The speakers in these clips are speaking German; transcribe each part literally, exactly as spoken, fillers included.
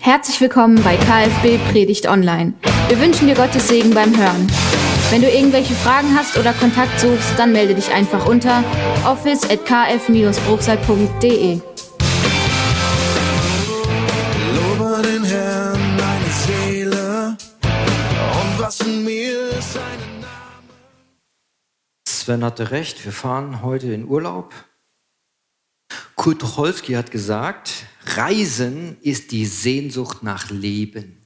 Herzlich willkommen bei K F B Predigt Online. Wir wünschen dir Gottes Segen beim Hören. Wenn du irgendwelche Fragen hast oder Kontakt suchst, dann melde dich einfach unter office at k f dash bruchsal punkt d e. Lobe den Herrn, meine Seele, und was in mir ist seinen Namen. Sven hatte recht, wir fahren heute in Urlaub. Kurt Tucholsky hat gesagt, Reisen ist die Sehnsucht nach Leben.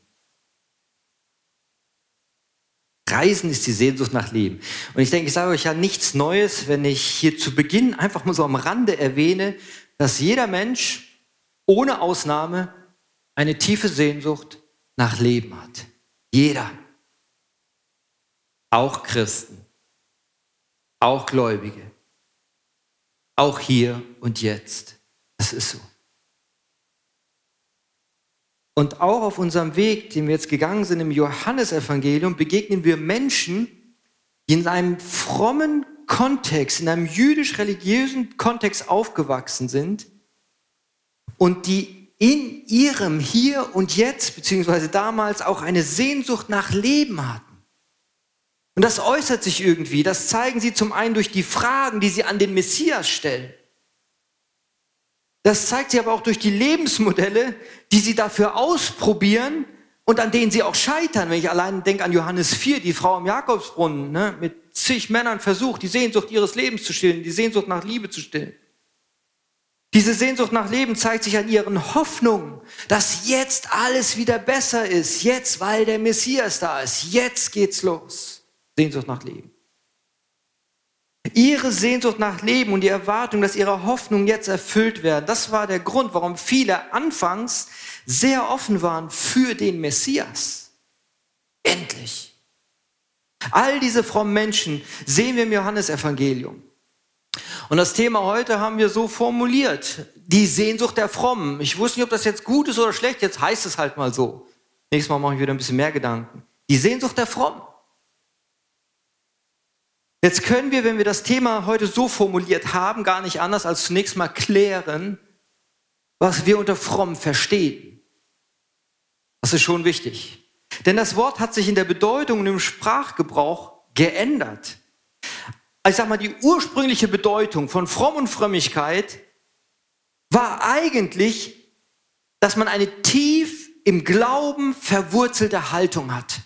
Reisen ist die Sehnsucht nach Leben. Und ich denke, ich sage euch ja nichts Neues, wenn ich hier zu Beginn einfach mal so am Rande erwähne, dass jeder Mensch ohne Ausnahme eine tiefe Sehnsucht nach Leben hat. Jeder. Auch Christen. Auch Gläubige. Auch hier und jetzt. Das ist so. Und auch auf unserem Weg, den wir jetzt gegangen sind im Johannesevangelium, begegnen wir Menschen, die in einem frommen Kontext, in einem jüdisch-religiösen Kontext aufgewachsen sind und die in ihrem Hier und Jetzt, beziehungsweise damals, auch eine Sehnsucht nach Leben hatten. Und das äußert sich irgendwie, das zeigen sie zum einen durch die Fragen, die sie an den Messias stellen. Das zeigt sie aber auch durch die Lebensmodelle, die sie dafür ausprobieren und an denen sie auch scheitern. Wenn ich allein denke an Johannes vier, die Frau am Jakobsbrunnen, ne, mit zig Männern versucht, die Sehnsucht ihres Lebens zu stillen, die Sehnsucht nach Liebe zu stillen. Diese Sehnsucht nach Leben zeigt sich an ihren Hoffnungen, dass jetzt alles wieder besser ist, jetzt, weil der Messias da ist, jetzt geht's los. Sehnsucht nach Leben. Ihre Sehnsucht nach Leben und die Erwartung, dass ihre Hoffnungen jetzt erfüllt werden, das war der Grund, warum viele anfangs sehr offen waren für den Messias. Endlich. All diese frommen Menschen sehen wir im Johannesevangelium. Und das Thema heute haben wir so formuliert, die Sehnsucht der Frommen. Ich wusste nicht, ob das jetzt gut ist oder schlecht, jetzt heißt es halt mal so. Nächstes Mal mache ich wieder ein bisschen mehr Gedanken. Die Sehnsucht der Frommen. Jetzt können wir, wenn wir das Thema heute so formuliert haben, gar nicht anders als zunächst mal klären, was wir unter fromm verstehen. Das ist schon wichtig. Denn das Wort hat sich in der Bedeutung und im Sprachgebrauch geändert. Ich sag mal, die ursprüngliche Bedeutung von fromm und Frömmigkeit war eigentlich, dass man eine tief im Glauben verwurzelte Haltung hat.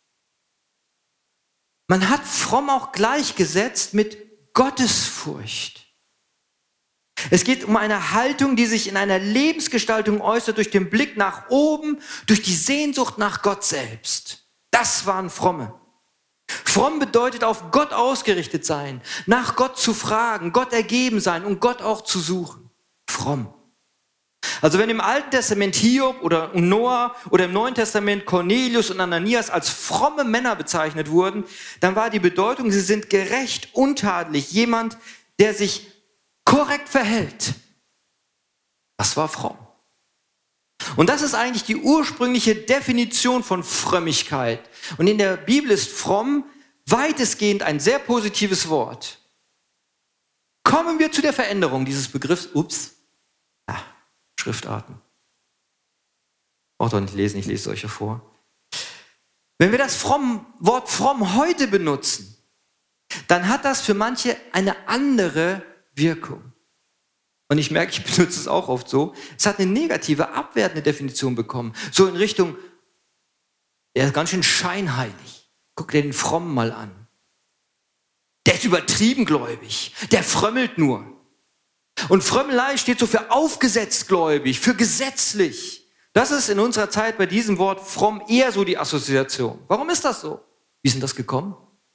Man hat fromm auch gleichgesetzt mit Gottesfurcht. Es geht um eine Haltung, die sich in einer Lebensgestaltung äußert durch den Blick nach oben, durch die Sehnsucht nach Gott selbst. Das waren Fromme. Fromm bedeutet auf Gott ausgerichtet sein, nach Gott zu fragen, Gott ergeben sein und Gott auch zu suchen. Fromm. Also wenn im Alten Testament Hiob oder Noah oder im Neuen Testament Cornelius und Ananias als fromme Männer bezeichnet wurden, dann war die Bedeutung, sie sind gerecht, untadelig, jemand, der sich korrekt verhält. Das war fromm. Und das ist eigentlich die ursprüngliche Definition von Frömmigkeit. Und in der Bibel ist fromm weitestgehend ein sehr positives Wort. Kommen wir zu der Veränderung dieses Begriffs. Ups. Ah. Schriftarten. Braucht doch nicht lesen, ich lese es euch ja vor. Wenn wir das fromm, Wort fromm heute benutzen, dann hat das für manche eine andere Wirkung. Und ich merke, ich benutze es auch oft so. Es hat eine negative, abwertende Definition bekommen. So in Richtung, er ist ganz schön scheinheilig. Guck dir den Frommen mal an. Der ist übertrieben gläubig. Der frömmelt nur. Und Frömmelei steht so für aufgesetzt gläubig, für gesetzlich. Das ist in unserer Zeit bei diesem Wort fromm eher so die Assoziation. Warum ist das so? Wie ist denn das gekommen?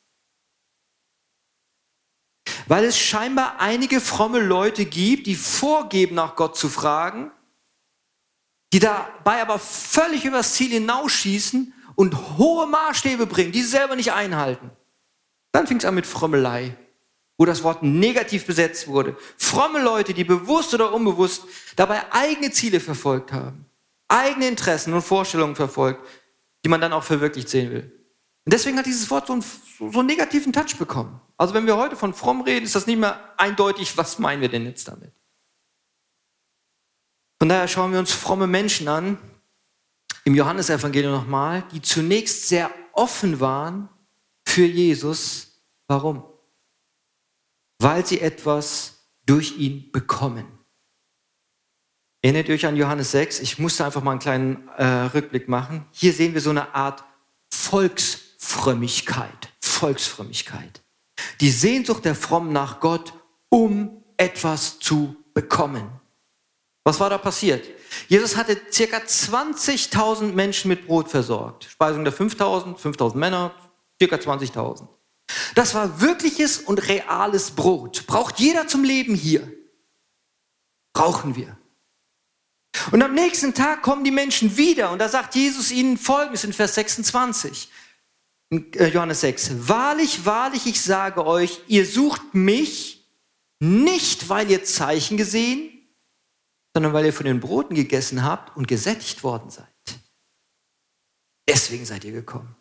Weil es scheinbar einige fromme Leute gibt, die vorgeben, nach Gott zu fragen, die dabei aber völlig übers Ziel hinausschießen und hohe Maßstäbe bringen, die sie selber nicht einhalten. Dann fing es an mit Frömmelei, wo das Wort negativ besetzt wurde. Fromme Leute, die bewusst oder unbewusst dabei eigene Ziele verfolgt haben, eigene Interessen und Vorstellungen verfolgt, die man dann auch verwirklicht sehen will. Und deswegen hat dieses Wort so einen, so einen negativen Touch bekommen. Also wenn wir heute von fromm reden, ist das nicht mehr eindeutig, was meinen wir denn jetzt damit? Von daher schauen wir uns fromme Menschen an, im Johannesevangelium nochmal, die zunächst sehr offen waren für Jesus. Warum? Weil sie etwas durch ihn bekommen. Erinnert ihr euch an Johannes sechs? Ich musste einfach mal einen kleinen äh, Rückblick machen. Hier sehen wir so eine Art Volksfrömmigkeit. Volksfrömmigkeit. Die Sehnsucht der Frommen nach Gott, um etwas zu bekommen. Was war da passiert? Jesus hatte ca. zwanzigtausend Menschen mit Brot versorgt. Speisung der fünftausend, fünftausend Männer, ca. zwanzigtausend. Das war wirkliches und reales Brot. Braucht jeder zum Leben hier. Brauchen wir. Und am nächsten Tag kommen die Menschen wieder und da sagt Jesus ihnen Folgendes in Vers sechsundzwanzig. In Johannes sechs. Wahrlich, wahrlich, ich sage euch, ihr sucht mich nicht, weil ihr Zeichen gesehen, sondern weil ihr von den Broten gegessen habt und gesättigt worden seid. Deswegen seid ihr gekommen.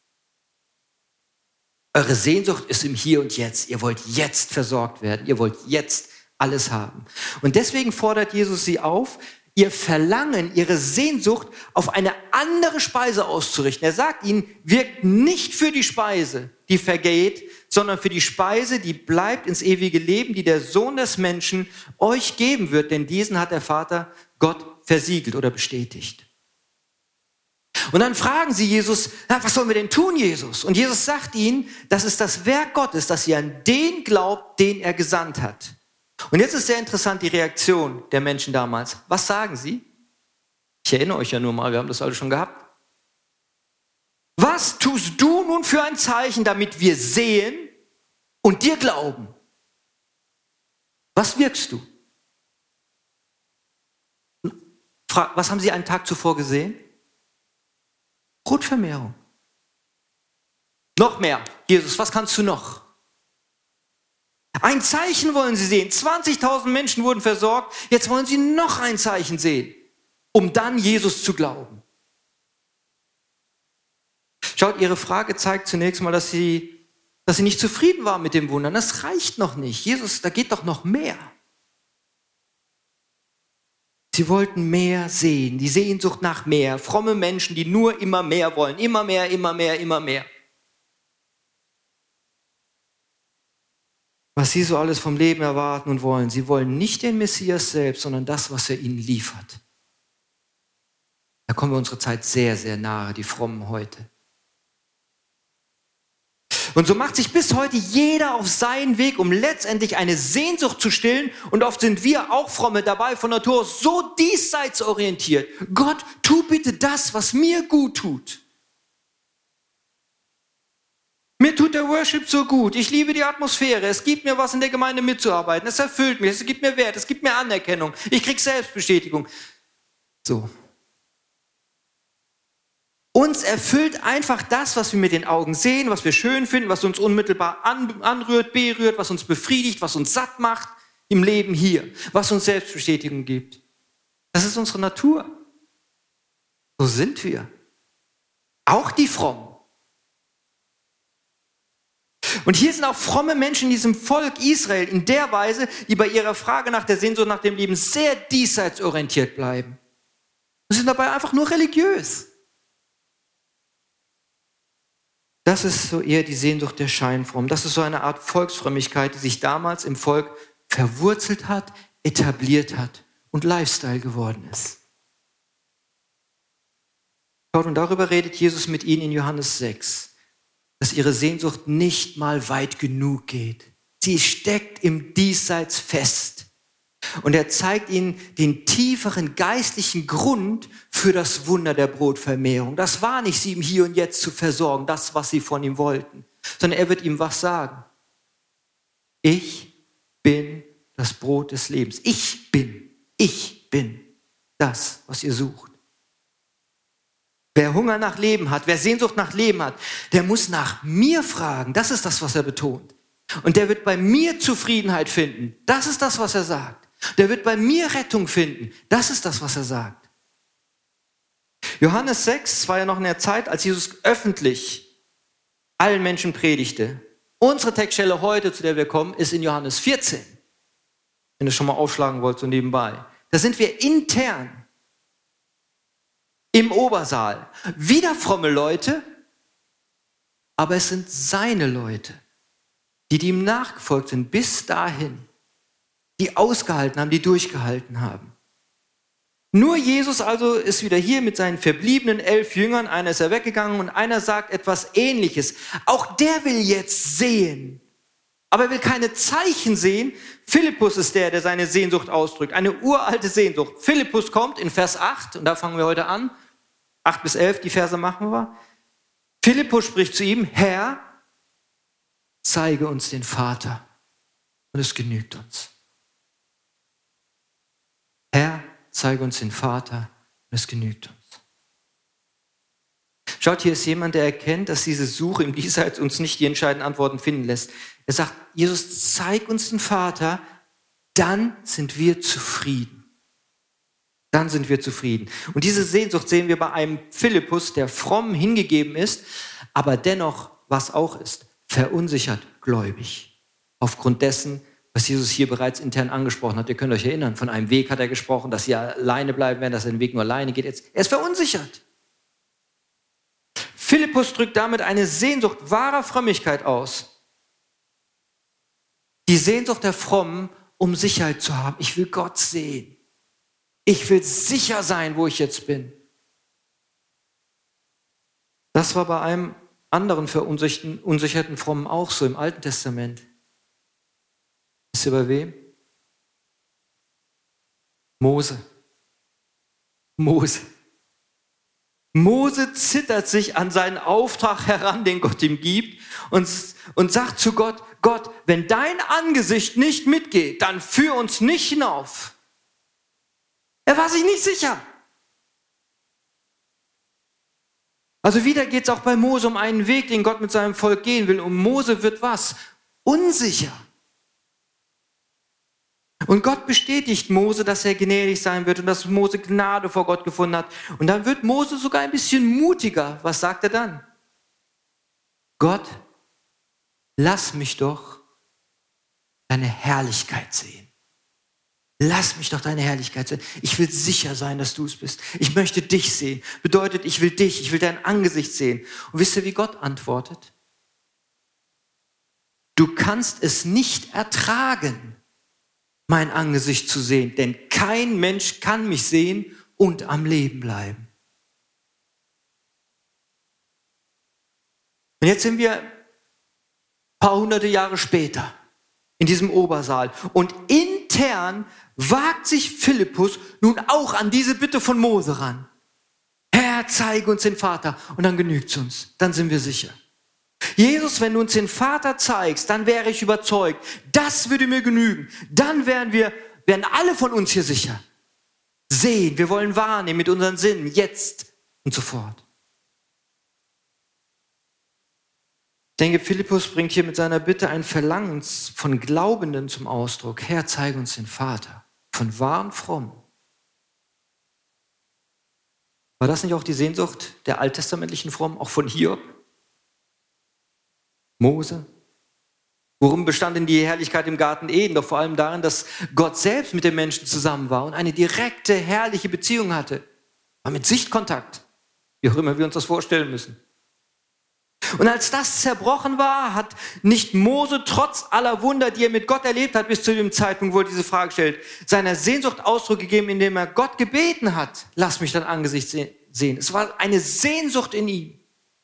Eure Sehnsucht ist im Hier und Jetzt. Ihr wollt jetzt versorgt werden. Ihr wollt jetzt alles haben. Und deswegen fordert Jesus sie auf, ihr Verlangen, ihre Sehnsucht auf eine andere Speise auszurichten. Er sagt ihnen, wirkt nicht für die Speise, die vergeht, sondern für die Speise, die bleibt ins ewige Leben, die der Sohn des Menschen euch geben wird, denn diesen hat der Vater Gott versiegelt oder bestätigt. Und dann fragen sie Jesus, na, was sollen wir denn tun, Jesus? Und Jesus sagt ihnen, das ist das Werk Gottes, dass ihr an den glaubt, den er gesandt hat. Und jetzt ist sehr interessant die Reaktion der Menschen damals. Was sagen sie? Ich erinnere euch ja nur mal, wir haben das alle schon gehabt. Was tust du nun für ein Zeichen, damit wir sehen und dir glauben? Was wirkst du? Was haben sie einen Tag zuvor gesehen? Brotvermehrung. Noch mehr. Jesus, was kannst du noch? Ein Zeichen wollen sie sehen. zwanzigtausend Menschen wurden versorgt. Jetzt wollen sie noch ein Zeichen sehen, um dann Jesus zu glauben. Schaut, ihre Frage zeigt zunächst mal, dass sie, dass sie nicht zufrieden waren mit dem Wunder. Das reicht noch nicht. Jesus, da geht doch noch mehr. Sie wollten mehr sehen, die Sehnsucht nach mehr. Fromme Menschen, die nur immer mehr wollen. Immer mehr, immer mehr, immer mehr. Was sie so alles vom Leben erwarten und wollen. Sie wollen nicht den Messias selbst, sondern das, was er ihnen liefert. Da kommen wir unserer Zeit sehr, sehr nahe, die Frommen heute. Und so macht sich bis heute jeder auf seinen Weg, um letztendlich eine Sehnsucht zu stillen. Und oft sind wir auch Fromme dabei, von Natur aus so diesseits orientiert. Gott, tu bitte das, was mir gut tut. Mir tut der Worship so gut. Ich liebe die Atmosphäre. Es gibt mir was, in der Gemeinde mitzuarbeiten. Es erfüllt mich. Es gibt mir Wert. Es gibt mir Anerkennung. Ich kriege Selbstbestätigung. So. Uns erfüllt einfach das, was wir mit den Augen sehen, was wir schön finden, was uns unmittelbar an, anrührt, berührt, was uns befriedigt, was uns satt macht im Leben hier, was uns Selbstbestätigung gibt. Das ist unsere Natur. So sind wir. Auch die Frommen. Und hier sind auch fromme Menschen in diesem Volk Israel in der Weise, die bei ihrer Frage nach der Sehnsucht nach dem Leben sehr diesseits orientiert bleiben. Sie sind dabei einfach nur religiös. Das ist so eher die Sehnsucht der Scheinfrommen. Das ist so eine Art Volksfrömmigkeit, die sich damals im Volk verwurzelt hat, etabliert hat und Lifestyle geworden ist. Und darüber redet Jesus mit ihnen in Johannes sechs. Dass ihre Sehnsucht nicht mal weit genug geht. Sie steckt im Diesseits fest. Und er zeigt ihnen den tieferen geistlichen Grund für das Wunder der Brotvermehrung. Das war nicht, sie im Hier und Jetzt zu versorgen, das, was sie von ihm wollten, sondern er wird ihm was sagen. Ich bin das Brot des Lebens. Ich bin, ich bin das, was ihr sucht. Wer Hunger nach Leben hat, wer Sehnsucht nach Leben hat, der muss nach mir fragen. Das ist das, was er betont. Und der wird bei mir Zufriedenheit finden. Das ist das, was er sagt. Der wird bei mir Rettung finden. Das ist das, was er sagt. Johannes sechs war ja noch in der Zeit, als Jesus öffentlich allen Menschen predigte. Unsere Textstelle heute, zu der wir kommen, ist in Johannes vierzehn. Wenn ihr schon mal aufschlagen wollt, so nebenbei. Da sind wir intern. im Obersaal. Wieder fromme Leute, aber es sind seine Leute, die, die ihm nachgefolgt sind bis dahin, die ausgehalten haben, die durchgehalten haben. Nur Jesus also ist wieder hier mit seinen verbliebenen elf Jüngern. Einer ist er weggegangen und einer sagt etwas Ähnliches. Auch der will jetzt sehen, aber er will keine Zeichen sehen. Philippus ist der, der seine Sehnsucht ausdrückt, eine uralte Sehnsucht. Philippus kommt in Vers acht, und da fangen wir heute an, acht bis elf, die Verse machen wir. Philippus spricht zu ihm: Herr, zeige uns den Vater, und es genügt uns. Herr, zeige uns den Vater, und es genügt uns. Schaut, hier ist jemand, der erkennt, dass diese Suche im Diesseits uns nicht die entscheidenden Antworten finden lässt. Er sagt: Jesus, zeig uns den Vater, dann sind wir zufrieden. Dann sind wir zufrieden. Und diese Sehnsucht sehen wir bei einem Philippus, der fromm hingegeben ist, aber dennoch, was auch ist, verunsichert gläubig. Aufgrund dessen, was Jesus hier bereits intern angesprochen hat. Ihr könnt euch erinnern, von einem Weg hat er gesprochen, dass sie alleine bleiben werden, dass er den Weg nur alleine geht. Jetzt, er ist verunsichert. Philippus drückt damit eine Sehnsucht wahrer Frömmigkeit aus. Die Sehnsucht der Frommen, um Sicherheit zu haben. Ich will Gott sehen. Ich will sicher sein, wo ich jetzt bin. Das war bei einem anderen verunsicherten unsicherten Frommen auch so im Alten Testament. Wisst ihr bei wem? Mose. Mose. Mose zittert sich an seinen Auftrag heran, den Gott ihm gibt, und, und sagt zu Gott: Gott, wenn dein Angesicht nicht mitgeht, dann führ uns nicht hinauf. Er war sich nicht sicher. Also wieder geht es auch bei Mose um einen Weg, den Gott mit seinem Volk gehen will. Und Mose wird was? Unsicher. Und Gott bestätigt Mose, dass er gnädig sein wird und dass Mose Gnade vor Gott gefunden hat. Und dann wird Mose sogar ein bisschen mutiger. Was sagt er dann? Gott, lass mich doch deine Herrlichkeit sehen. Lass mich doch deine Herrlichkeit sehen. Ich will sicher sein, dass du es bist. Ich möchte dich sehen. Bedeutet, ich will dich, ich will dein Angesicht sehen. Und wisst ihr, wie Gott antwortet? Du kannst es nicht ertragen, mein Angesicht zu sehen, denn kein Mensch kann mich sehen und am Leben bleiben. Und jetzt sind wir ein paar hunderte Jahre später in diesem Obersaal. Und intern wagt sich Philippus nun auch an diese Bitte von Mose ran. Herr, zeige uns den Vater, und dann genügt es uns. Dann sind wir sicher. Jesus, wenn du uns den Vater zeigst, dann wäre ich überzeugt, das würde mir genügen. Dann wären wir, wären alle von uns hier sicher. Sehen, wir wollen wahrnehmen mit unseren Sinnen, jetzt und sofort. Ich denke, Philippus bringt hier mit seiner Bitte ein Verlangen von Glaubenden zum Ausdruck. Herr, zeige uns den Vater, von wahren Frommen. War das nicht auch die Sehnsucht der alttestamentlichen Frommen, auch von Hiob? Mose? Worum bestand denn die Herrlichkeit im Garten Eden? Doch vor allem darin, dass Gott selbst mit den Menschen zusammen war und eine direkte, herrliche Beziehung hatte. War mit Sichtkontakt, wie auch immer wir uns das vorstellen müssen. Und als das zerbrochen war, hat nicht Mose trotz aller Wunder, die er mit Gott erlebt hat, bis zu dem Zeitpunkt, wo er diese Frage stellt, seiner Sehnsucht Ausdruck gegeben, indem er Gott gebeten hat: Lass mich dein Angesicht sehen. Es war eine Sehnsucht in ihm.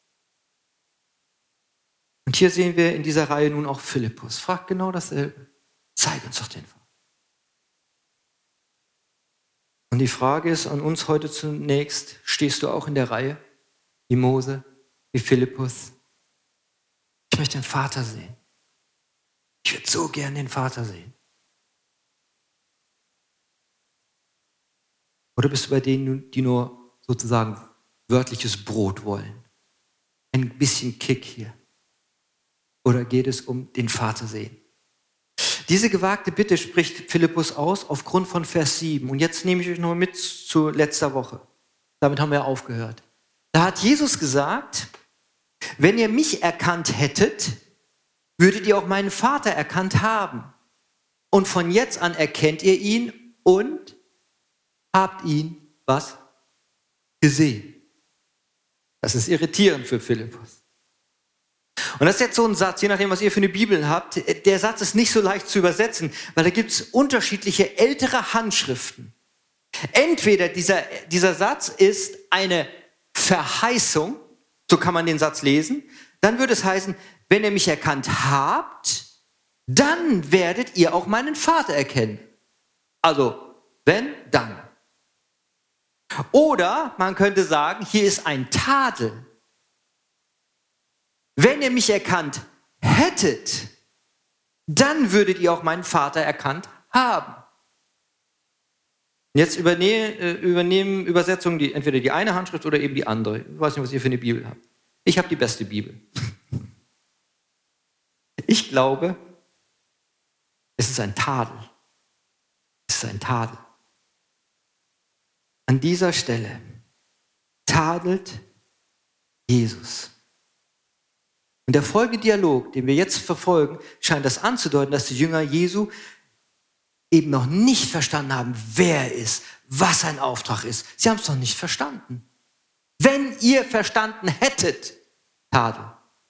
Und hier sehen wir in dieser Reihe nun auch Philippus. Fragt genau dasselbe. Zeig uns doch den Vater. Und die Frage ist an uns heute zunächst: Stehst du auch in der Reihe wie Mose, wie Philippus? Ich möchte den Vater sehen. Ich würde so gern den Vater sehen. Oder bist du bei denen, die nur sozusagen wörtliches Brot wollen? Ein bisschen Kick hier. Oder geht es um den Vater sehen? Diese gewagte Bitte spricht Philippus aus aufgrund von Vers sieben. Und jetzt nehme ich euch noch mit zu letzter Woche. Damit haben wir aufgehört. Da hat Jesus gesagt: Wenn ihr mich erkannt hättet, würdet ihr auch meinen Vater erkannt haben. Und von jetzt an erkennt ihr ihn und habt ihn, was? gesehen. Das ist irritierend für Philippus. Und das ist jetzt so ein Satz, je nachdem, was ihr für eine Bibel habt, der Satz ist nicht so leicht zu übersetzen, weil da gibt es unterschiedliche ältere Handschriften. Entweder dieser, dieser Satz ist eine Verheißung, so kann man den Satz lesen, dann würde es heißen, wenn ihr mich erkannt habt, dann werdet ihr auch meinen Vater erkennen. Also, wenn, dann. Oder man könnte sagen, hier ist ein Tadel. Wenn ihr mich erkannt hättet, dann würdet ihr auch meinen Vater erkannt haben. Jetzt übernehmen, übernehmen Übersetzungen die, entweder die eine Handschrift oder eben die andere. Ich weiß nicht, was ihr für eine Bibel habt. Ich habe die beste Bibel. Ich glaube, es ist ein Tadel. Es ist ein Tadel. An dieser Stelle tadelt Jesus. Und der folgende Dialog, den wir jetzt verfolgen, scheint das anzudeuten, dass die Jünger Jesu eben noch nicht verstanden haben, wer er ist, was sein Auftrag ist. Sie haben es noch nicht verstanden. Wenn ihr verstanden hättet, Tadel.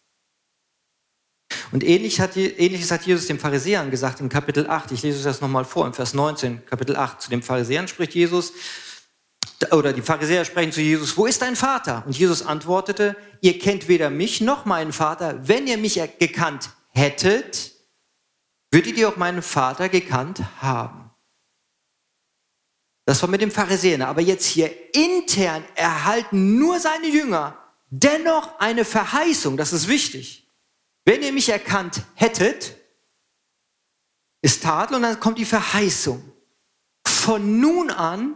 Und ähnlich hat, ähnliches hat Jesus den Pharisäern gesagt in Kapitel acht. Ich lese es das nochmal vor, im Vers neunzehn, Kapitel acht. Zu den Pharisäern spricht Jesus, oder die Pharisäer sprechen zu Jesus, wo ist dein Vater? Und Jesus antwortete, ihr kennt weder mich noch meinen Vater. Wenn ihr mich gekannt hättet, würdet ihr auch meinen Vater gekannt haben. Das war mit dem Pharisäern. Aber jetzt hier intern erhalten nur seine Jünger dennoch eine Verheißung. Das ist wichtig. Wenn ihr mich erkannt hättet, ist Tadel und dann kommt die Verheißung. Von nun an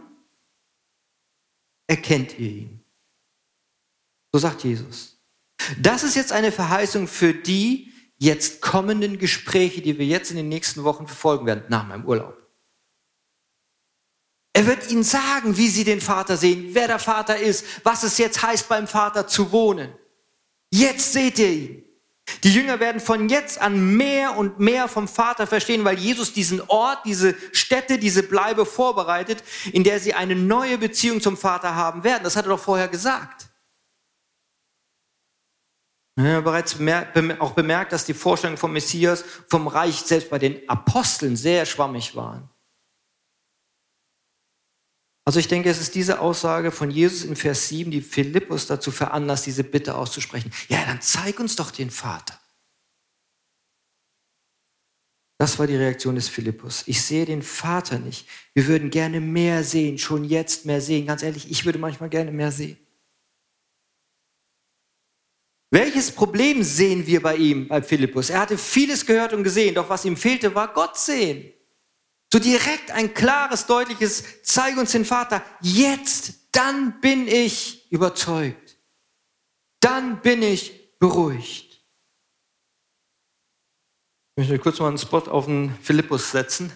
erkennt ihr ihn. So sagt Jesus. Das ist jetzt eine Verheißung für die jetzt kommenden Gespräche, die wir jetzt in den nächsten Wochen verfolgen werden, nach meinem Urlaub. Er wird ihnen sagen, wie sie den Vater sehen, wer der Vater ist, was es jetzt heißt, beim Vater zu wohnen. Jetzt seht ihr ihn. Die Jünger werden von jetzt an mehr und mehr vom Vater verstehen, weil Jesus diesen Ort, diese Stätte, diese Bleibe vorbereitet, in der sie eine neue Beziehung zum Vater haben werden. Das hat er doch vorher gesagt. Wir haben bereits bemerkt, auch bemerkt, dass die Vorstellungen vom Messias, vom Reich selbst bei den Aposteln sehr schwammig waren. Also ich denke, es ist diese Aussage von Jesus in Vers sieben, die Philippus dazu veranlasst, diese Bitte auszusprechen. Ja, dann zeig uns doch den Vater. Das war die Reaktion des Philippus. Ich sehe den Vater nicht. Wir würden gerne mehr sehen, schon jetzt mehr sehen. Ganz ehrlich, ich würde manchmal gerne mehr sehen. Welches Problem sehen wir bei ihm, bei Philippus? Er hatte vieles gehört und gesehen, doch was ihm fehlte, war Gott sehen. So direkt ein klares, deutliches, zeig uns den Vater. Jetzt, dann bin ich überzeugt. Dann bin ich beruhigt. Ich möchte kurz mal einen Spot auf den Philippus setzen.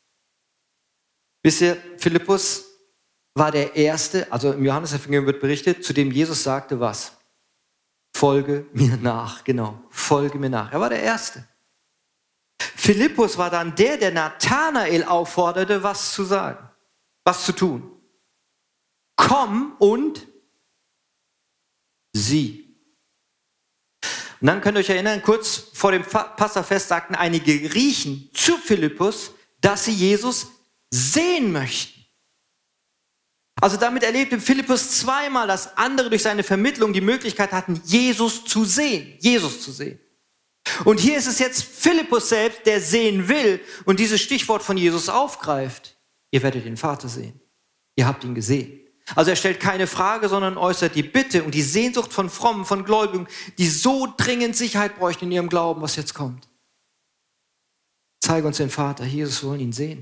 Wisst ihr, Philippus war der Erste, also im Johannesevangelium wird berichtet, zu dem Jesus sagte was? Folge mir nach, genau, folge mir nach. Er war der Erste. Philippus war dann der, der Nathanael aufforderte, was zu sagen, was zu tun. Komm und sieh. Und dann könnt ihr euch erinnern, kurz vor dem Passafest sagten einige Griechen zu Philippus, dass sie Jesus sehen möchten. Also damit erlebte Philippus zweimal, dass andere durch seine Vermittlung die Möglichkeit hatten, Jesus zu sehen, Jesus zu sehen. Und hier ist es jetzt Philippus selbst, der sehen will und dieses Stichwort von Jesus aufgreift. Ihr werdet den Vater sehen. Ihr habt ihn gesehen. Also er stellt keine Frage, sondern äußert die Bitte und die Sehnsucht von Frommen, von Gläubigen, die so dringend Sicherheit bräuchten in ihrem Glauben, was jetzt kommt. Zeige uns den Vater. Jesus, wir wollen ihn sehen.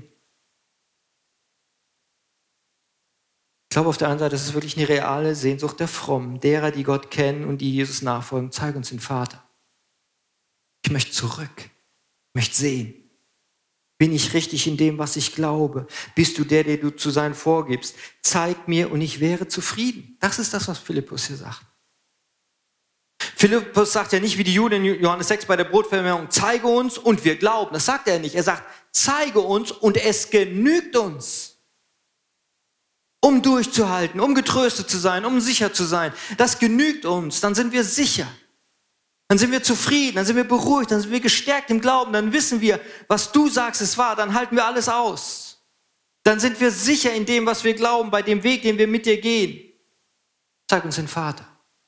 Ich glaube, auf der einen Seite ist es wirklich eine reale Sehnsucht der Frommen, derer, die Gott kennen und die Jesus nachfolgen. Zeige uns den Vater. Ich möchte zurück. Ich möchte sehen. Bin ich richtig in dem, was ich glaube? Bist du der, der du zu sein vorgibst? Zeig mir und ich wäre zufrieden. Das ist das, was Philippus hier sagt. Philippus sagt ja nicht wie die Juden in Johannes sechs bei der Brotvermehrung, zeige uns und wir glauben. Das sagt er nicht. Er sagt, zeige uns und es genügt uns. um durchzuhalten, um getröstet zu sein, um sicher zu sein. Das genügt uns, dann sind wir sicher. Dann sind wir zufrieden, dann sind wir beruhigt, dann sind wir gestärkt im Glauben, dann wissen wir, was du sagst, ist wahr, dann halten wir alles aus. Dann sind wir sicher in dem, was wir glauben, bei dem Weg, den wir mit dir gehen. Zeig uns den Vater.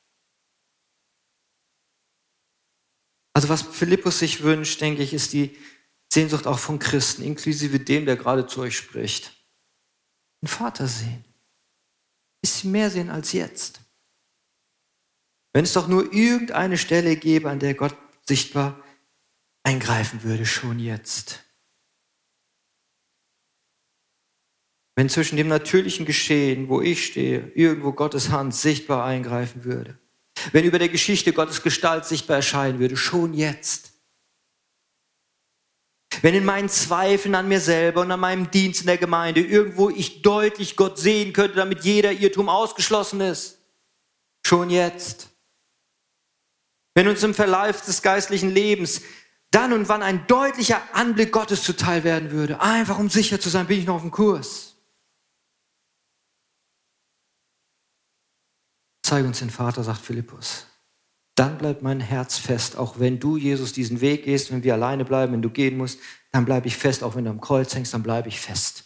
Also was Philippus sich wünscht, denke ich, ist die Sehnsucht auch von Christen, inklusive dem, der gerade zu euch spricht. Den Vater sehen. Ein bisschen mehr sehen als jetzt. Wenn es doch nur irgendeine Stelle gäbe, an der Gott sichtbar eingreifen würde, schon jetzt. Wenn zwischen dem natürlichen Geschehen, wo ich stehe, irgendwo Gottes Hand sichtbar eingreifen würde. Wenn über der Geschichte Gottes Gestalt sichtbar erscheinen würde, schon jetzt. Wenn in meinen Zweifeln an mir selber und an meinem Dienst in der Gemeinde irgendwo ich deutlich Gott sehen könnte, damit jeder Irrtum ausgeschlossen ist, schon jetzt. Wenn uns im Verlauf des geistlichen Lebens dann und wann ein deutlicher Anblick Gottes zuteil werden würde, einfach um sicher zu sein, bin ich noch auf dem Kurs. Zeig uns den Vater, sagt Philippus. Dann bleibt mein Herz fest, auch wenn du, Jesus, diesen Weg gehst, wenn wir alleine bleiben, wenn du gehen musst, dann bleibe ich fest, auch wenn du am Kreuz hängst, dann bleibe ich fest.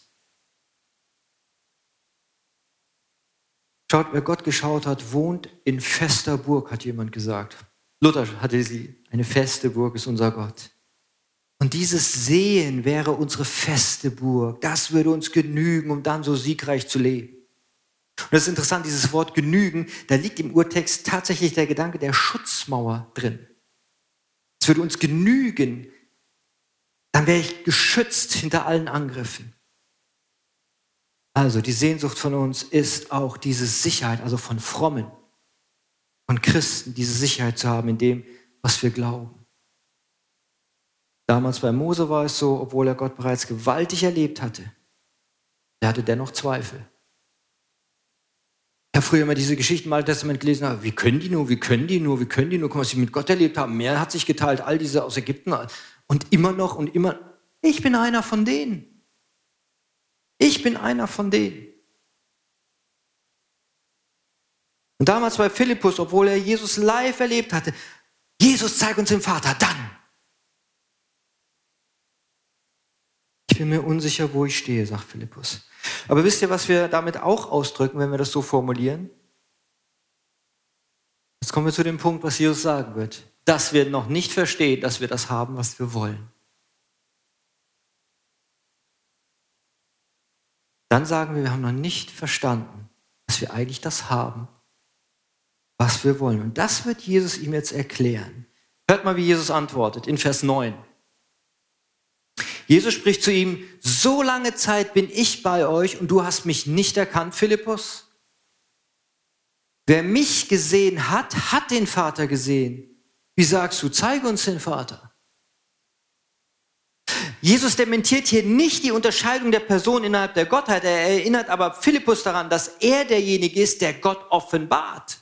Schaut, wer Gott geschaut hat, wohnt in fester Burg, hat jemand gesagt. Luther hatte sie, eine feste Burg ist unser Gott. Und dieses Sehen wäre unsere feste Burg. Das würde uns genügen, um dann so siegreich zu leben. Und das ist interessant, dieses Wort genügen, da liegt im Urtext tatsächlich der Gedanke der Schutzmauer drin. Es würde uns genügen, dann wäre ich geschützt hinter allen Angriffen. Also die Sehnsucht von uns ist auch diese Sicherheit, also von Frommen, von Christen, diese Sicherheit zu haben in dem, was wir glauben. Damals bei Mose war es so, obwohl er Gott bereits gewaltig erlebt hatte, er hatte dennoch Zweifel. Ich habe früher immer diese Geschichten im Alten Testament gelesen, aber wie können die nur, wie können die nur, wie können die nur, was sie mit Gott erlebt haben. Mehr hat sich geteilt, all diese aus Ägypten und immer noch und immer. Ich bin einer von denen. Ich bin einer von denen. Und damals bei Philippus, obwohl er Jesus live erlebt hatte, Jesus, zeig uns den Vater, dann. Ich bin mir unsicher, wo ich stehe, sagt Philippus. Aber wisst ihr, was wir damit auch ausdrücken, wenn wir das so formulieren? Jetzt kommen wir zu dem Punkt, was Jesus sagen wird. Dass wir noch nicht verstehen, dass wir das haben, was wir wollen. Dann sagen wir, wir haben noch nicht verstanden, dass wir eigentlich das haben, was wir wollen. Und das wird Jesus ihm jetzt erklären. Hört mal, wie Jesus antwortet in Vers neun. Jesus spricht zu ihm, so lange Zeit bin ich bei euch und du hast mich nicht erkannt, Philippus. Wer mich gesehen hat, hat den Vater gesehen. Wie sagst du, zeige uns den Vater. Jesus dementiert hier nicht die Unterscheidung der Person innerhalb der Gottheit. Er erinnert aber Philippus daran, dass er derjenige ist, der Gott offenbart.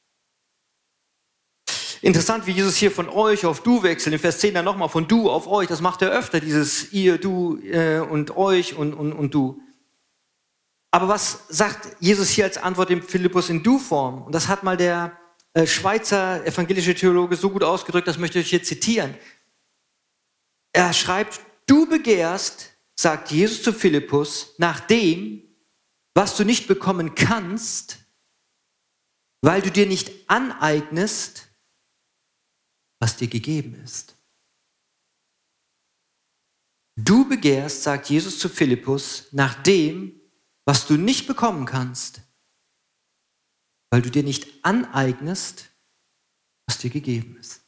Interessant, wie Jesus hier von euch auf du wechselt. In Vers zehn dann nochmal von du auf euch. Das macht er öfter, dieses ihr, du äh, und euch und, und, und du. Aber was sagt Jesus hier als Antwort dem Philippus in du-Form? Und das hat mal der äh, Schweizer evangelische Theologe so gut ausgedrückt, das möchte ich hier zitieren. Er schreibt, du begehrst, sagt Jesus zu Philippus, nach dem, was du nicht bekommen kannst, weil du dir nicht aneignest, was dir gegeben ist. Du begehrst, sagt Jesus zu Philippus, nach dem, was du nicht bekommen kannst, weil du dir nicht aneignest, was dir gegeben ist.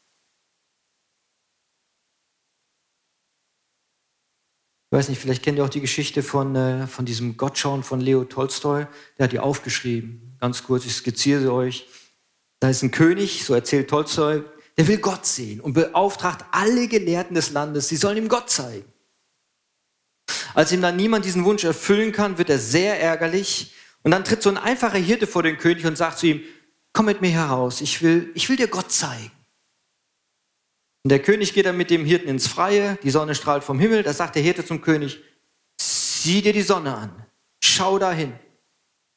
Ich weiß nicht, vielleicht kennt ihr auch die Geschichte von, äh, von diesem Gottschauen von Leo Tolstoi. Der hat die aufgeschrieben. Ganz kurz, ich skizziere sie euch. Da ist ein König, so erzählt Tolstoi, der will Gott sehen und beauftragt alle Gelehrten des Landes, sie sollen ihm Gott zeigen. Als ihm dann niemand diesen Wunsch erfüllen kann, wird er sehr ärgerlich und dann tritt so ein einfacher Hirte vor den König und sagt zu ihm, komm mit mir heraus, ich will, ich will dir Gott zeigen. Und der König geht dann mit dem Hirten ins Freie, die Sonne strahlt vom Himmel, da sagt der Hirte zum König, sieh dir die Sonne an, schau dahin.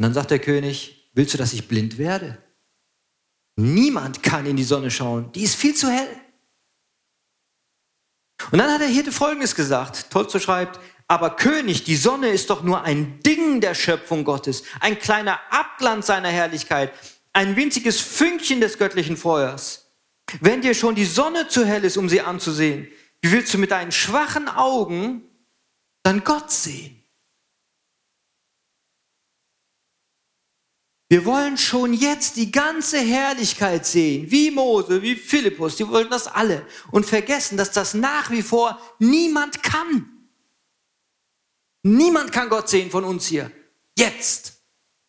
dann sagt der König, willst du, dass ich blind werde? Niemand kann in die Sonne schauen, die ist viel zu hell. Und dann hat der Hirte Folgendes gesagt, Tolstoi schreibt, aber König, die Sonne ist doch nur ein Ding der Schöpfung Gottes, ein kleiner Abglanz seiner Herrlichkeit, ein winziges Fünkchen des göttlichen Feuers. Wenn dir schon die Sonne zu hell ist, um sie anzusehen, wie willst du mit deinen schwachen Augen dann Gott sehen? Wir wollen schon jetzt die ganze Herrlichkeit sehen, wie Mose, wie Philippus, die wollen das alle und vergessen, dass das nach wie vor niemand kann. Niemand kann Gott sehen von uns hier. Jetzt.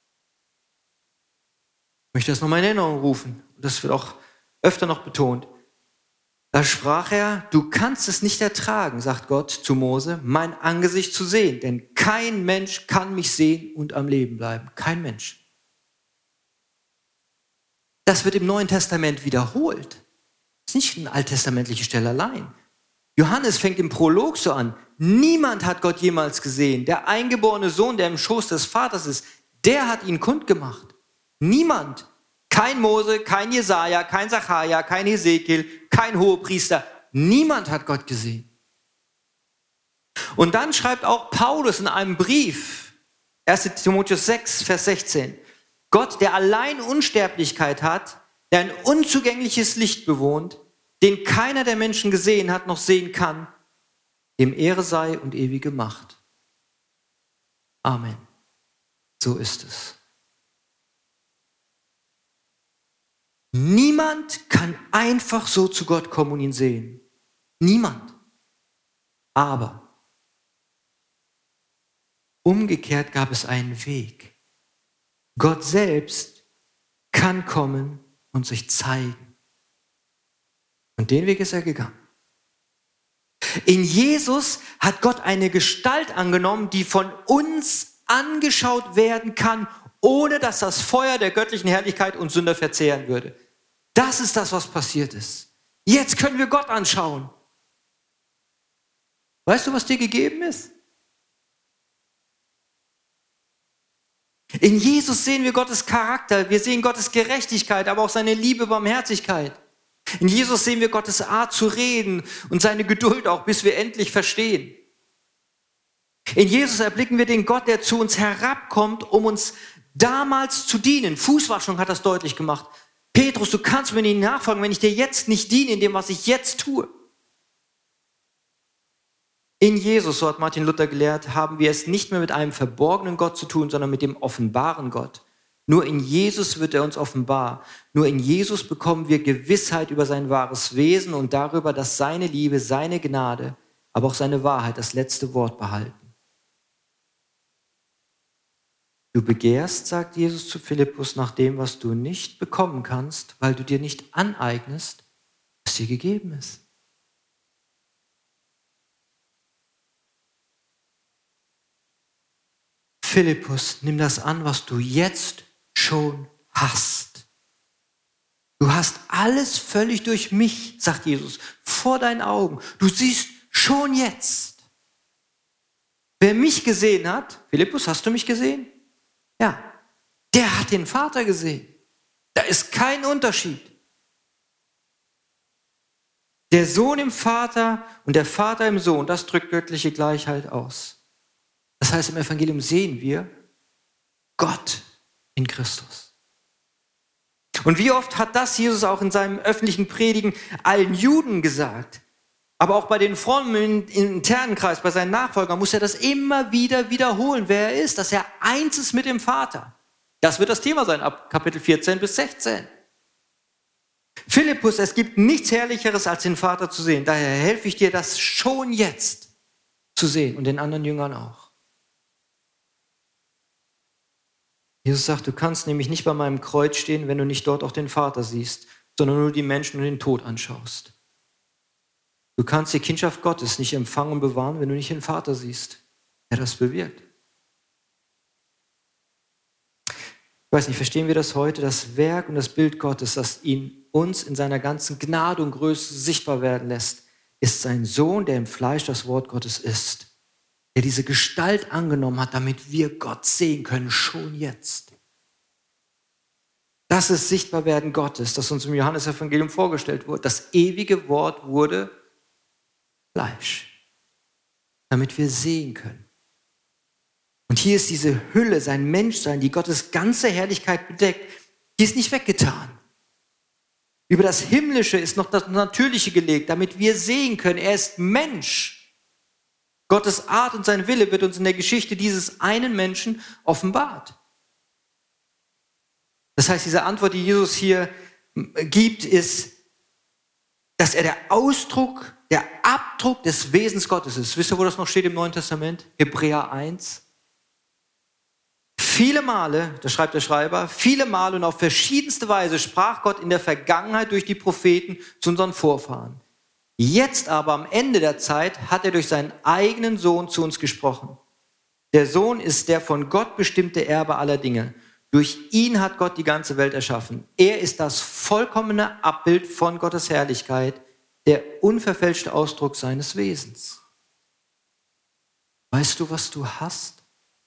Ich möchte das nochmal in Erinnerung rufen. Das wird auch öfter noch betont. Da sprach er, du kannst es nicht ertragen, sagt Gott zu Mose, mein Angesicht zu sehen, denn kein Mensch kann mich sehen und am Leben bleiben. Kein Mensch. Das wird im Neuen Testament wiederholt. Das ist nicht eine alttestamentliche Stelle allein. Johannes fängt im Prolog so an. Niemand hat Gott jemals gesehen. Der eingeborene Sohn, der im Schoß des Vaters ist, der hat ihn kundgemacht. Niemand. Kein Mose, kein Jesaja, kein Sacharja, kein Hesekiel, kein Hohepriester. Niemand hat Gott gesehen. Und dann schreibt auch Paulus in einem Brief, erster Timotheus sechs, Vers sechzehn, Gott, der allein Unsterblichkeit hat, der ein unzugängliches Licht bewohnt, den keiner der Menschen gesehen hat noch sehen kann, dem Ehre sei und ewige Macht. Amen. So ist es. Niemand kann einfach so zu Gott kommen und ihn sehen. Niemand. Aber umgekehrt gab es einen Weg. Gott selbst kann kommen und sich zeigen. Und den Weg ist er gegangen. In Jesus hat Gott eine Gestalt angenommen, die von uns angeschaut werden kann, ohne dass das Feuer der göttlichen Herrlichkeit uns Sünder verzehren würde. Das ist das, was passiert ist. Jetzt können wir Gott anschauen. Weißt du, was dir gegeben ist? In Jesus sehen wir Gottes Charakter, wir sehen Gottes Gerechtigkeit, aber auch seine Liebe, Barmherzigkeit. In Jesus sehen wir Gottes Art zu reden und seine Geduld auch, bis wir endlich verstehen. In Jesus erblicken wir den Gott, der zu uns herabkommt, um uns damals zu dienen. Fußwaschung hat das deutlich gemacht. Petrus, du kannst mir nicht nachfolgen, wenn ich dir jetzt nicht diene in dem, was ich jetzt tue. In Jesus, so hat Martin Luther gelehrt, haben wir es nicht mehr mit einem verborgenen Gott zu tun, sondern mit dem offenbaren Gott. Nur in Jesus wird er uns offenbar. Nur in Jesus bekommen wir Gewissheit über sein wahres Wesen und darüber, dass seine Liebe, seine Gnade, aber auch seine Wahrheit das letzte Wort behalten. Du begehrst, sagt Jesus zu Philippus, nach dem, was du nicht bekommen kannst, weil du dir nicht aneignest, was dir gegeben ist. Philippus, nimm das an, was du jetzt schon hast. Du hast alles völlig durch mich, sagt Jesus, vor deinen Augen. Du siehst schon jetzt. Wer mich gesehen hat, Philippus, hast du mich gesehen? Ja, der hat den Vater gesehen. Da ist kein Unterschied. Der Sohn im Vater und der Vater im Sohn, das drückt göttliche Gleichheit aus. Das heißt, im Evangelium sehen wir Gott in Christus. Und wie oft hat das Jesus auch in seinem öffentlichen Predigen allen Juden gesagt? Aber auch bei den Frommen im internen Kreis, bei seinen Nachfolgern, muss er das immer wieder wiederholen, wer er ist, dass er eins ist mit dem Vater. Das wird das Thema sein, ab Kapitel vierzehn bis sechzehn. Philippus, es gibt nichts Herrlicheres, als den Vater zu sehen. Daher helfe ich dir, das schon jetzt zu sehen und den anderen Jüngern auch. Jesus sagt, du kannst nämlich nicht bei meinem Kreuz stehen, wenn du nicht dort auch den Vater siehst, sondern nur die Menschen und den Tod anschaust. Du kannst die Kindschaft Gottes nicht empfangen und bewahren, wenn du nicht den Vater siehst, der das bewirkt. Ich weiß nicht, verstehen wir das heute? Das Werk und das Bild Gottes, das ihn uns in seiner ganzen Gnade und Größe sichtbar werden lässt, ist sein Sohn, der im Fleisch das Wort Gottes ist. der diese Gestalt angenommen hat, damit wir Gott sehen können, schon jetzt. Das ist Sichtbarwerden Gottes, das uns im Johannesevangelium vorgestellt wurde. Das ewige Wort wurde Fleisch, damit wir sehen können. Und hier ist diese Hülle, sein Menschsein, die Gottes ganze Herrlichkeit bedeckt, die ist nicht weggetan. Über das Himmlische ist noch das Natürliche gelegt, damit wir sehen können, er ist Mensch. Gottes Art und sein Wille wird uns in der Geschichte dieses einen Menschen offenbart. Das heißt, diese Antwort, die Jesus hier gibt, ist, dass er der Ausdruck, der Abdruck des Wesens Gottes ist. Wisst ihr, wo das noch steht im Neuen Testament? Hebräer eins. Viele Male, das schreibt der Schreiber, viele Male und auf verschiedenste Weise sprach Gott in der Vergangenheit durch die Propheten zu unseren Vorfahren. Jetzt aber am Ende der Zeit hat er durch seinen eigenen Sohn zu uns gesprochen. Der Sohn ist der von Gott bestimmte Erbe aller Dinge. Durch ihn hat Gott die ganze Welt erschaffen. Er ist das vollkommene Abbild von Gottes Herrlichkeit, der unverfälschte Ausdruck seines Wesens. Weißt du, was du hast?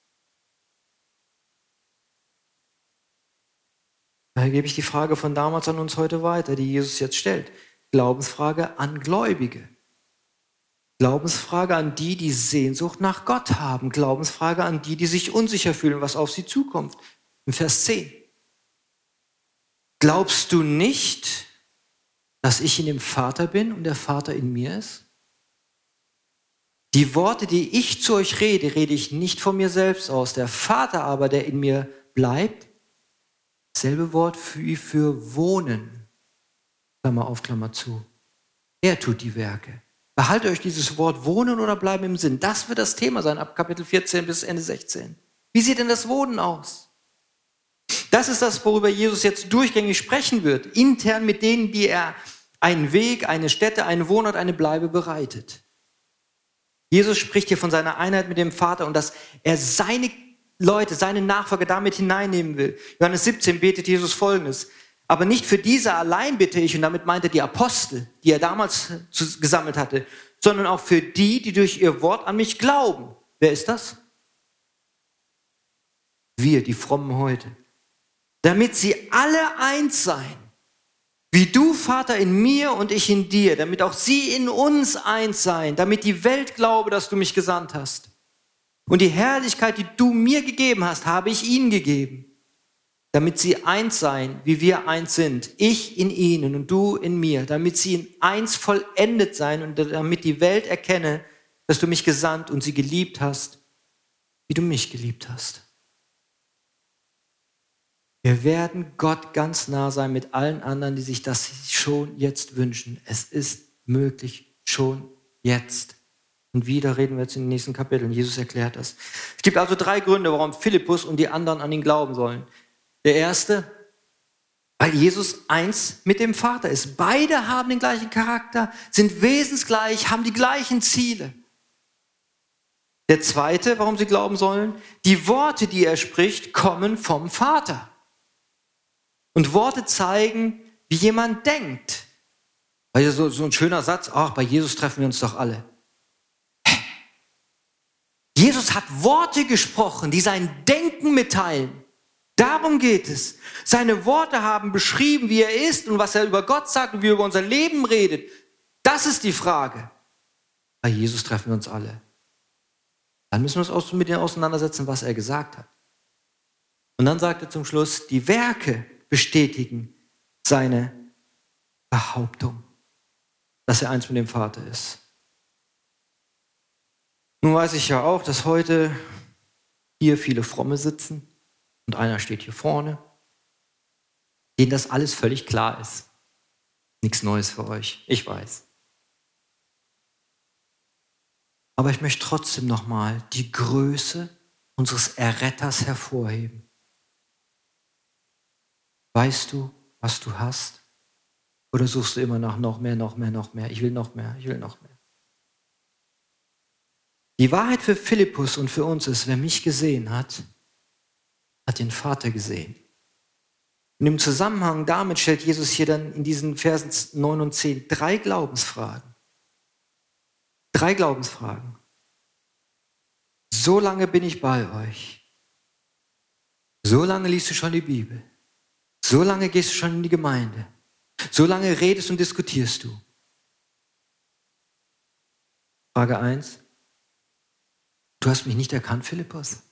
Daher gebe ich die Frage von damals an uns heute weiter, die Jesus jetzt stellt. Glaubensfrage an Gläubige. Glaubensfrage an die, die Sehnsucht nach Gott haben. Glaubensfrage an die, die sich unsicher fühlen, was auf sie zukommt. Im Vers zehn. Glaubst du nicht, dass ich in dem Vater bin und der Vater in mir ist? Die Worte, die ich zu euch rede, rede ich nicht von mir selbst aus. Der Vater aber, der in mir bleibt, selbe Wort wie für wohnen, Klammer auf, Klammer zu. Er tut die Werke. Behaltet euch dieses Wort wohnen oder bleiben im Sinn. Das wird das Thema sein, ab Kapitel vierzehn bis Ende sechzehn. Wie sieht denn das Wohnen aus? Das ist das, worüber Jesus jetzt durchgängig sprechen wird, intern mit denen, die er einen Weg, eine Stätte, einen Wohnort, eine Bleibe bereitet. Jesus spricht hier von seiner Einheit mit dem Vater und dass er seine Leute, seine Nachfolger damit hineinnehmen will. Johannes siebzehn betet Jesus Folgendes: Aber nicht für diese allein bitte ich, und damit meint er die Apostel, die er damals gesammelt hatte, sondern auch für die, die durch ihr Wort an mich glauben. Wer ist das? Wir, die Frommen heute. Damit sie alle eins seien, wie du, Vater, in mir und ich in dir, damit auch sie in uns eins seien, damit die Welt glaube, dass du mich gesandt hast. Und die Herrlichkeit, die du mir gegeben hast, habe ich ihnen gegeben, damit sie eins seien, wie wir eins sind, ich in ihnen und du in mir, damit sie in eins vollendet seien und damit die Welt erkenne, dass du mich gesandt und sie geliebt hast, wie du mich geliebt hast. Wir werden Gott ganz nah sein mit allen anderen, die sich das schon jetzt wünschen. Es ist möglich, schon jetzt. Und wieder reden wir jetzt in den nächsten Kapiteln. Jesus erklärt das. Es gibt also drei Gründe, warum Philippus und die anderen an ihn glauben sollen. Der erste, weil Jesus eins mit dem Vater ist. Beide haben den gleichen Charakter, sind wesensgleich, haben die gleichen Ziele. Der zweite, warum sie glauben sollen, die Worte, die er spricht, kommen vom Vater. Und Worte zeigen, wie jemand denkt. Weil so, so ein schöner Satz, ach, bei Jesus treffen wir uns doch alle. Hä? Jesus hat Worte gesprochen, die sein Denken mitteilen. Darum geht es. Seine Worte haben beschrieben, wie er ist und was er über Gott sagt und wie er über unser Leben redet. Das ist die Frage. Bei Jesus treffen wir uns alle. Dann müssen wir uns mit dem auseinandersetzen, was er gesagt hat. Und dann sagt er zum Schluss, die Werke bestätigen seine Behauptung, dass er eins mit dem Vater ist. Nun weiß ich ja auch, dass heute hier viele Fromme sitzen und einer steht hier vorne, denen das alles völlig klar ist. Nichts Neues für euch, ich weiß. Aber ich möchte trotzdem nochmal die Größe unseres Erretters hervorheben. Weißt du, was du hast? Oder suchst du immer nach noch mehr, noch mehr, noch mehr? Ich will noch mehr, ich will noch mehr. Die Wahrheit für Philippus und für uns ist, wer mich gesehen hat, hat den Vater gesehen. Und im Zusammenhang damit stellt Jesus hier dann in diesen Versen neun und zehn drei Glaubensfragen. Drei Glaubensfragen. So lange bin ich bei euch. So lange liest du schon die Bibel. So lange gehst du schon in die Gemeinde. So lange redest und diskutierst du. Frage eins. Du hast mich nicht erkannt, Philippus?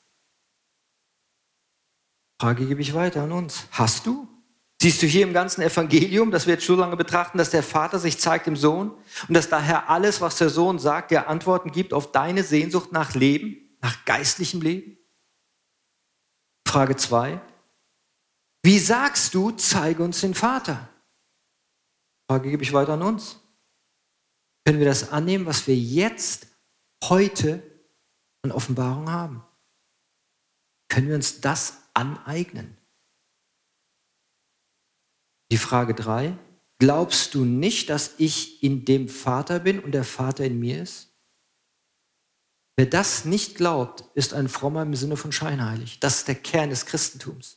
Frage gebe ich weiter an uns. Hast du? Siehst du hier im ganzen Evangelium, das wir jetzt so lange betrachten, dass der Vater sich zeigt im Sohn und dass daher alles, was der Sohn sagt, dir Antworten gibt auf deine Sehnsucht nach Leben, nach geistlichem Leben? Frage zwei. Wie sagst du, zeige uns den Vater? Frage gebe ich weiter an uns. Können wir das annehmen, was wir jetzt, heute an Offenbarung haben? Können wir uns das aneignen? Die Frage drei. Glaubst du nicht, dass ich in dem Vater bin und der Vater in mir ist? Wer das nicht glaubt, ist ein Frommer im Sinne von scheinheilig. Das ist der Kern des Christentums.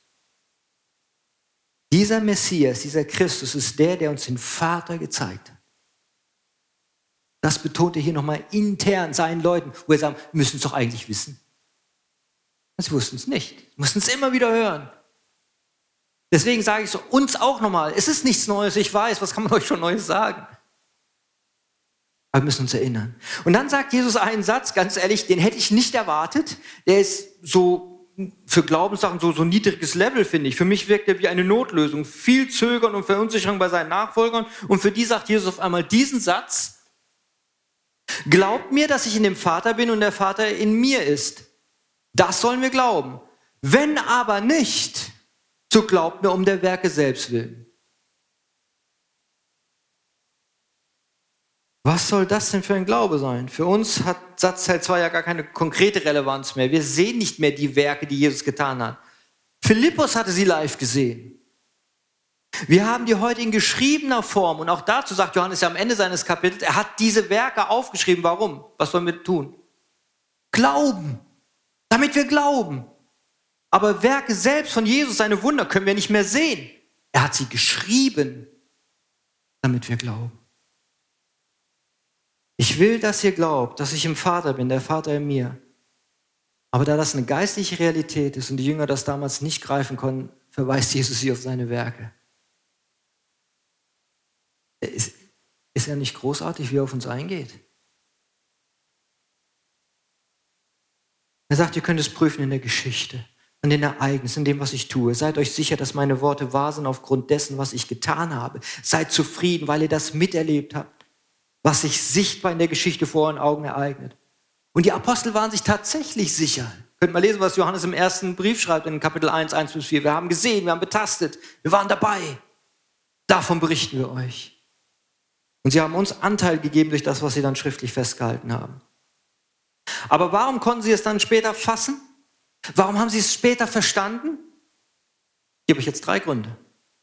Dieser Messias, dieser Christus ist der, der uns den Vater gezeigt hat. Das betont er hier nochmal intern seinen Leuten, wo er sagt, wir müssen es doch eigentlich wissen. Sie wussten es nicht. Sie mussten es immer wieder hören. Deswegen sage ich so, uns auch nochmal, es ist nichts Neues, ich weiß, was kann man euch schon Neues sagen? Aber wir müssen uns erinnern. Und dann sagt Jesus einen Satz, ganz ehrlich, den hätte ich nicht erwartet. Der ist so für Glaubenssachen so so niedriges Level, finde ich. Für mich wirkt er wie eine Notlösung. Viel Zögern und Verunsicherung bei seinen Nachfolgern. Und für die sagt Jesus auf einmal diesen Satz: Glaubt mir, dass ich in dem Vater bin und der Vater in mir ist. Das sollen wir glauben. Wenn aber nicht, so glaubt mir um der Werke selbst willen. Was soll das denn für ein Glaube sein? Für uns hat Satzteil zwei ja gar keine konkrete Relevanz mehr. Wir sehen nicht mehr die Werke, die Jesus getan hat. Philippus hatte sie live gesehen. Wir haben die heute in geschriebener Form. Und auch dazu sagt Johannes ja am Ende seines Kapitels, er hat diese Werke aufgeschrieben. Warum? Was sollen wir tun? Glauben. Damit wir glauben. Aber Werke selbst von Jesus, seine Wunder, können wir nicht mehr sehen. Er hat sie geschrieben, damit wir glauben. Ich will, dass ihr glaubt, dass ich im Vater bin, der Vater in mir. Aber da das eine geistliche Realität ist und die Jünger das damals nicht greifen konnten, verweist Jesus sie auf seine Werke. Ist, ist er nicht großartig, wie er auf uns eingeht? Er sagt, ihr könnt es prüfen in der Geschichte, an den Ereignissen, in dem, was ich tue. Seid euch sicher, dass meine Worte wahr sind aufgrund dessen, was ich getan habe. Seid zufrieden, weil ihr das miterlebt habt, was sich sichtbar in der Geschichte vor euren Augen ereignet. Und die Apostel waren sich tatsächlich sicher. Könnt mal lesen, was Johannes im ersten Brief schreibt, in Kapitel eins, eins bis vier. Wir haben gesehen, wir haben betastet, wir waren dabei. Davon berichten wir euch. Und sie haben uns Anteil gegeben durch das, was sie dann schriftlich festgehalten haben. Aber warum konnten sie es dann später fassen? Warum haben sie es später verstanden? Ich gebe euch jetzt drei Gründe.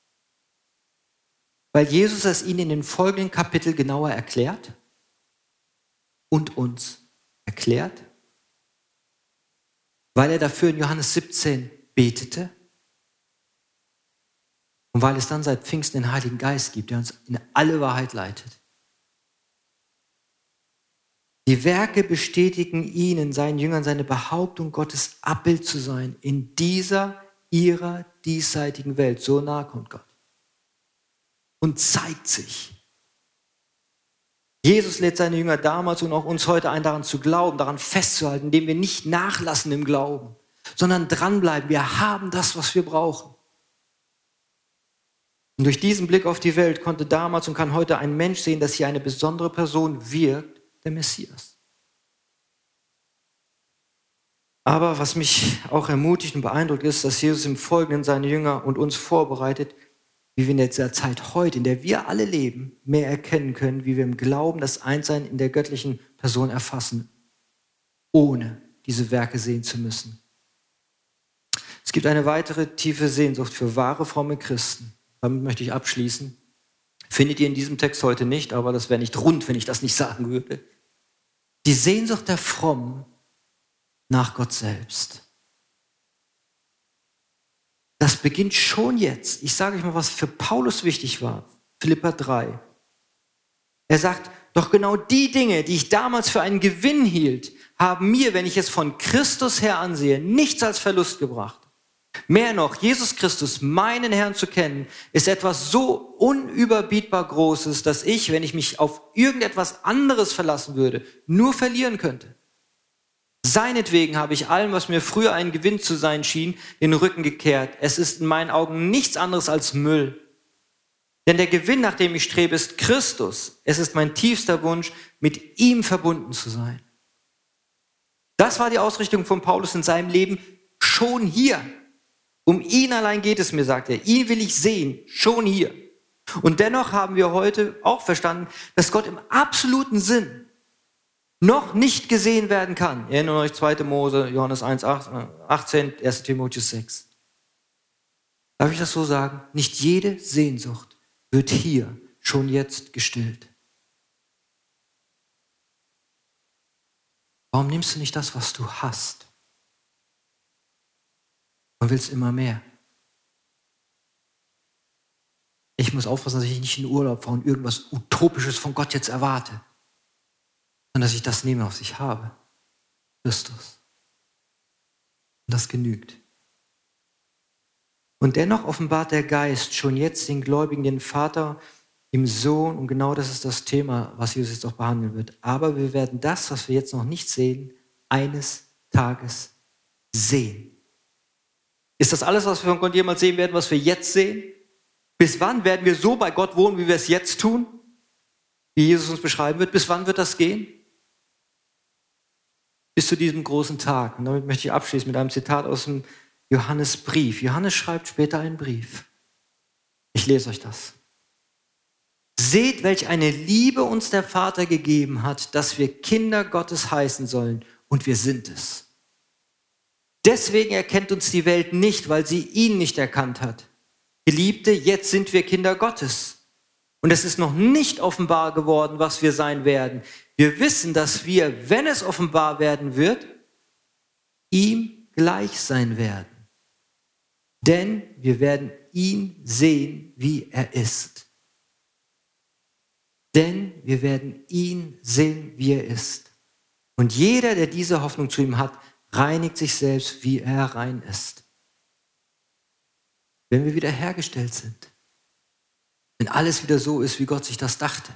Weil Jesus es ihnen in den folgenden Kapiteln genauer erklärt und uns erklärt. Weil er dafür in Johannes siebzehn betete. Und weil es dann seit Pfingsten den Heiligen Geist gibt, der uns in alle Wahrheit leitet. Die Werke bestätigen ihnen, seinen Jüngern, seine Behauptung, Gottes Abbild zu sein in dieser, ihrer diesseitigen Welt. So nah kommt Gott. Und zeigt sich. Jesus lädt seine Jünger damals und auch uns heute ein, daran zu glauben, daran festzuhalten, indem wir nicht nachlassen im Glauben, sondern dranbleiben. Wir haben das, was wir brauchen. Und durch diesen Blick auf die Welt konnte damals und kann heute ein Mensch sehen, dass hier eine besondere Person wirkt, der Messias. Aber was mich auch ermutigt und beeindruckt ist, dass Jesus im Folgenden seine Jünger und uns vorbereitet, wie wir in der Zeit heute, in der wir alle leben, mehr erkennen können, wie wir im Glauben das Einssein in der göttlichen Person erfassen, ohne diese Werke sehen zu müssen. Es gibt eine weitere tiefe Sehnsucht für wahre, fromme Christen. Damit möchte ich abschließen. Findet ihr in diesem Text heute nicht, aber das wäre nicht rund, wenn ich das nicht sagen würde. Die Sehnsucht der Frommen nach Gott selbst. Das beginnt schon jetzt. Ich sage euch mal, was für Paulus wichtig war. Philipper drei. Er sagt, doch genau die Dinge, die ich damals für einen Gewinn hielt, haben mir, wenn ich es von Christus her ansehe, nichts als Verlust gebracht. Mehr noch, Jesus Christus, meinen Herrn zu kennen, ist etwas so unüberbietbar Großes, dass ich, wenn ich mich auf irgendetwas anderes verlassen würde, nur verlieren könnte. Seinetwegen habe ich allem, was mir früher ein Gewinn zu sein schien, den Rücken gekehrt. Es ist in meinen Augen nichts anderes als Müll. Denn der Gewinn, nach dem ich strebe, ist Christus. Es ist mein tiefster Wunsch, mit ihm verbunden zu sein. Das war die Ausrichtung von Paulus in seinem Leben schon hier. Um ihn allein geht es mir, sagt er. Ihn will ich sehen, schon hier. Und dennoch haben wir heute auch verstanden, dass Gott im absoluten Sinn noch nicht gesehen werden kann. Ihr erinnert euch zweite Mose, Johannes eins, achtzehn, erster Timotheus sechs. Darf ich das so sagen? Nicht jede Sehnsucht wird hier schon jetzt gestillt. Warum nimmst du nicht das, was du hast? Und willst immer mehr? Ich muss aufpassen, dass ich nicht in den Urlaub fahre und irgendwas Utopisches von Gott jetzt erwarte, sondern dass ich das nehme, was ich habe. Christus. Und das genügt. Und dennoch offenbart der Geist schon jetzt den Gläubigen, den Vater im Sohn. Und genau das ist das Thema, was Jesus jetzt auch behandeln wird. Aber wir werden das, was wir jetzt noch nicht sehen, eines Tages sehen. Ist das alles, was wir von Gott jemals sehen werden, was wir jetzt sehen? Bis wann werden wir so bei Gott wohnen, wie wir es jetzt tun? Wie Jesus uns beschreiben wird. Bis wann wird das gehen? Bis zu diesem großen Tag. Und damit möchte ich abschließen mit einem Zitat aus dem Johannesbrief. Johannes schreibt später einen Brief. Ich lese euch das. Seht, welch eine Liebe uns der Vater gegeben hat, dass wir Kinder Gottes heißen sollen. Und wir sind es. Deswegen erkennt uns die Welt nicht, weil sie ihn nicht erkannt hat. Geliebte, jetzt sind wir Kinder Gottes. Und es ist noch nicht offenbar geworden, was wir sein werden. Wir wissen, dass wir, wenn es offenbar werden wird, ihm gleich sein werden. Denn wir werden ihn sehen, wie er ist. Denn wir werden ihn sehen, wie er ist. Und jeder, der diese Hoffnung zu ihm hat, reinigt sich selbst, wie er rein ist. Wenn wir wiederhergestellt sind, wenn alles wieder so ist, wie Gott sich das dachte,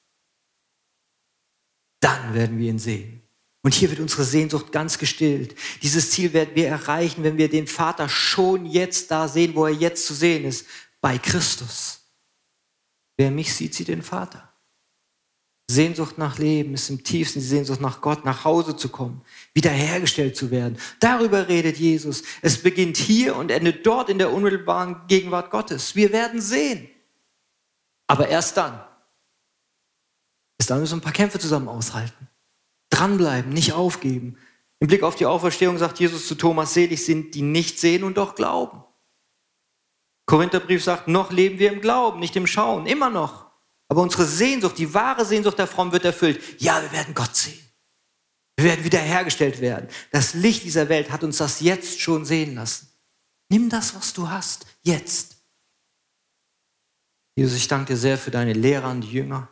dann werden wir ihn sehen. Und hier wird unsere Sehnsucht ganz gestillt. Dieses Ziel werden wir erreichen, wenn wir den Vater schon jetzt da sehen, wo er jetzt zu sehen ist, bei Christus. Wer mich sieht, sieht den Vater. Sehnsucht nach Leben ist im tiefsten die Sehnsucht nach Gott, nach Hause zu kommen, wiederhergestellt zu werden. Darüber redet Jesus. Es beginnt hier und endet dort in der unmittelbaren Gegenwart Gottes. Wir werden sehen. Aber erst dann. Bis dann müssen wir ein paar Kämpfe zusammen aushalten. Dranbleiben, nicht aufgeben. Im Blick auf die Auferstehung sagt Jesus zu Thomas, selig sind, die nicht sehen und doch glauben. Korintherbrief sagt, noch leben wir im Glauben, nicht im Schauen, immer noch. Aber unsere Sehnsucht, die wahre Sehnsucht der Frommen wird erfüllt. Ja, wir werden Gott sehen. Wir werden wiederhergestellt werden. Das Licht dieser Welt hat uns das jetzt schon sehen lassen. Nimm das, was du hast, jetzt. Jesus, ich danke dir sehr für deine Lehrer und die Jünger.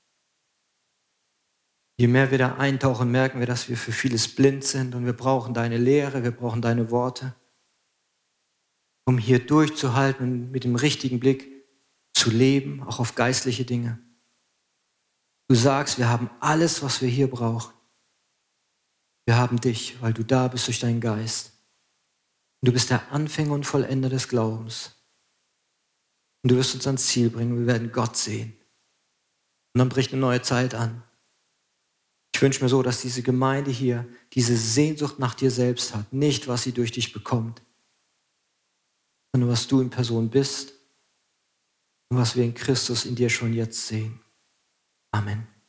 Je mehr wir da eintauchen, merken wir, dass wir für vieles blind sind und wir brauchen deine Lehre, wir brauchen deine Worte, um hier durchzuhalten und mit dem richtigen Blick zu leben, auch auf geistliche Dinge. Du sagst, wir haben alles, was wir hier brauchen. Wir haben dich, weil du da bist durch deinen Geist. Und du bist der Anfänger und Vollender des Glaubens. Und du wirst uns ans Ziel bringen. Wir werden Gott sehen. Und dann bricht eine neue Zeit an. Ich wünsche mir so, dass diese Gemeinde hier diese Sehnsucht nach dir selbst hat. Nicht, was sie durch dich bekommt, sondern was du in Person bist und was wir in Christus in dir schon jetzt sehen. Amen.